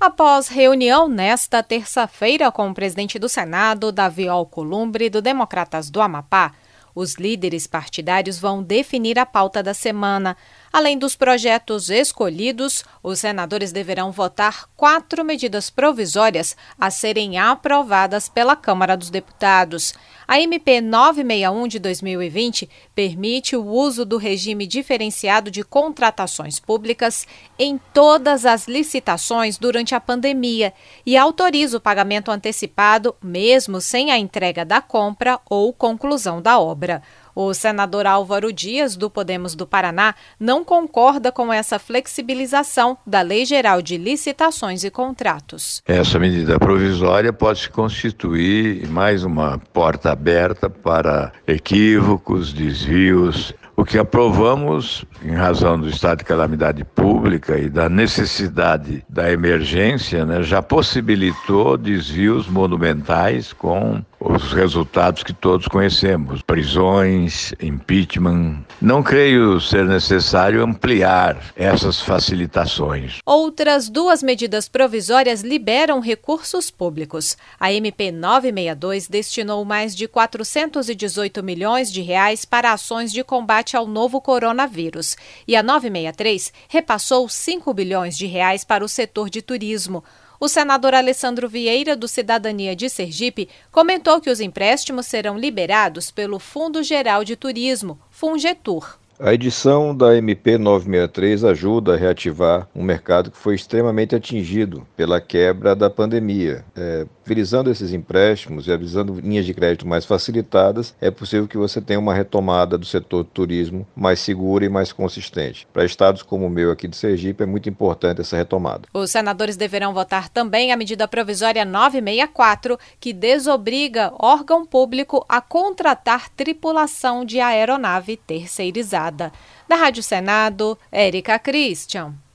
Após reunião nesta terça-feira com o presidente do Senado, Davi Alcolumbre, do Democratas do Amapá, os líderes partidários vão definir a pauta da semana. Além dos projetos escolhidos, os senadores deverão votar 4 medidas provisórias a serem aprovadas pela Câmara dos Deputados. A MP 961 de 2020 permite o uso do regime diferenciado de contratações públicas em todas as licitações durante a pandemia e autoriza o pagamento antecipado, mesmo sem a entrega da compra ou conclusão da obra. O senador Álvaro Dias, do Podemos do Paraná, não concorda com essa flexibilização da Lei Geral de Licitações e Contratos. Essa medida provisória pode se constituir mais uma porta aberta para equívocos, desvios. O que aprovamos, em razão do estado de calamidade pública e da necessidade da emergência, já possibilitou desvios monumentais com os resultados que todos conhecemos, prisões, impeachment. Não creio ser necessário ampliar essas facilitações. Outras 2 medidas provisórias liberam recursos públicos. A MP 962 destinou mais de 418 milhões de reais para ações de combate ao novo coronavírus. E a 963 repassou 5 bilhões de reais para o setor de turismo. O senador Alessandro Vieira, do Cidadania de Sergipe, comentou que os empréstimos serão liberados pelo Fundo Geral de Turismo, Fungetur. A edição da MP 963 ajuda a reativar um mercado que foi extremamente atingido pela quebra da pandemia. Utilizando esses empréstimos e avisando linhas de crédito mais facilitadas, é possível que você tenha uma retomada do setor do turismo mais segura e mais consistente. Para estados como o meu aqui de Sergipe, é muito importante essa retomada. Os senadores deverão votar também a medida provisória 964, que desobriga órgão público a contratar tripulação de aeronave terceirizada. Da Rádio Senado, Érica Christian.